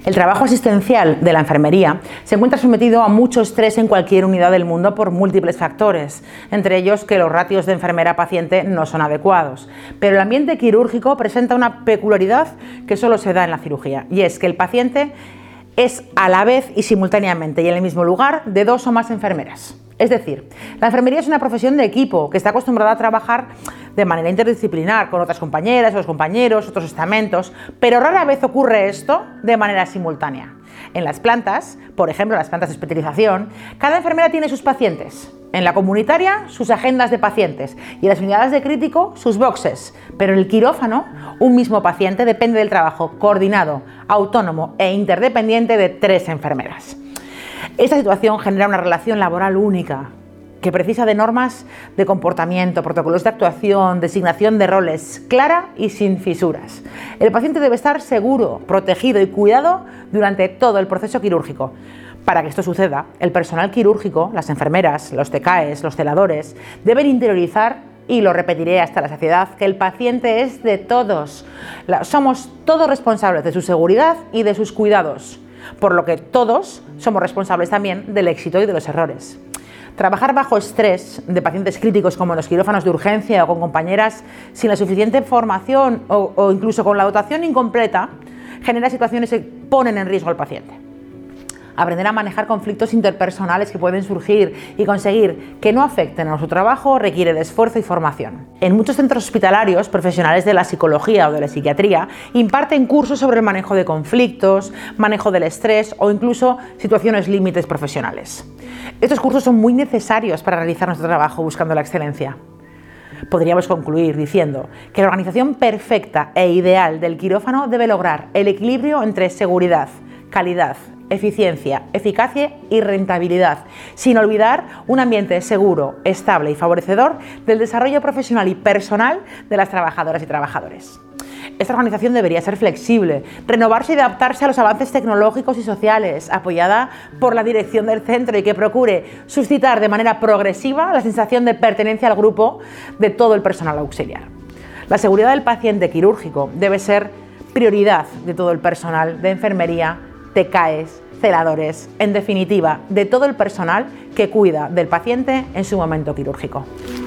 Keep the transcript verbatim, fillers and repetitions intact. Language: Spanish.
El trabajo asistencial de la enfermería se encuentra sometido a mucho estrés en cualquier unidad del mundo por múltiples factores, entre ellos que los ratios de enfermera-paciente no son adecuados. Pero el ambiente quirúrgico presenta una peculiaridad que solo se da en la cirugía, y es que el paciente es a la vez y simultáneamente y en el mismo lugar de dos o más enfermeras. Es decir, la enfermería es una profesión de equipo que está acostumbrada a trabajar de manera interdisciplinar con otras compañeras, otros compañeros, otros estamentos, pero rara vez ocurre esto de manera simultánea. En las plantas, por ejemplo, las plantas de especialización, cada enfermera tiene sus pacientes. En la comunitaria, sus agendas de pacientes y en las unidades de crítico, sus boxes. Pero en el quirófano, un mismo paciente depende del trabajo coordinado, autónomo e interdependiente de tres enfermeras. Esta situación genera una relación laboral única, que precisa de normas de comportamiento, protocolos de actuación, designación de roles, clara y sin fisuras. El paciente debe estar seguro, protegido y cuidado durante todo el proceso quirúrgico. Para que esto suceda, el personal quirúrgico, las enfermeras, los T K Es, los celadores, deben interiorizar, y lo repetiré hasta la saciedad, que el paciente es de todos. Somos todos responsables de su seguridad y de sus cuidados, por lo que todos somos responsables también del éxito y de los errores. Trabajar bajo estrés de pacientes críticos como en los quirófanos de urgencia o con compañeras sin la suficiente formación o, o incluso con la dotación incompleta genera situaciones que ponen en riesgo al paciente. Aprender a manejar conflictos interpersonales que pueden surgir y conseguir que no afecten a nuestro trabajo requiere de esfuerzo y formación. En muchos centros hospitalarios, profesionales de la psicología o de la psiquiatría imparten cursos sobre el manejo de conflictos, manejo del estrés o incluso situaciones límites profesionales. Estos cursos son muy necesarios para realizar nuestro trabajo buscando la excelencia. Podríamos concluir diciendo que la organización perfecta e ideal del quirófano debe lograr el equilibrio entre seguridad, calidad, eficiencia, eficacia y rentabilidad, sin olvidar un ambiente seguro, estable y favorecedor del desarrollo profesional y personal de las trabajadoras y trabajadores. Esta organización debería ser flexible, renovarse y adaptarse a los avances tecnológicos y sociales, apoyada por la dirección del centro y que procure suscitar de manera progresiva la sensación de pertenencia al grupo de todo el personal auxiliar. La seguridad del paciente quirúrgico debe ser prioridad de todo el personal de enfermería, T K Es, celadores, en definitiva, de todo el personal que cuida del paciente en su momento quirúrgico.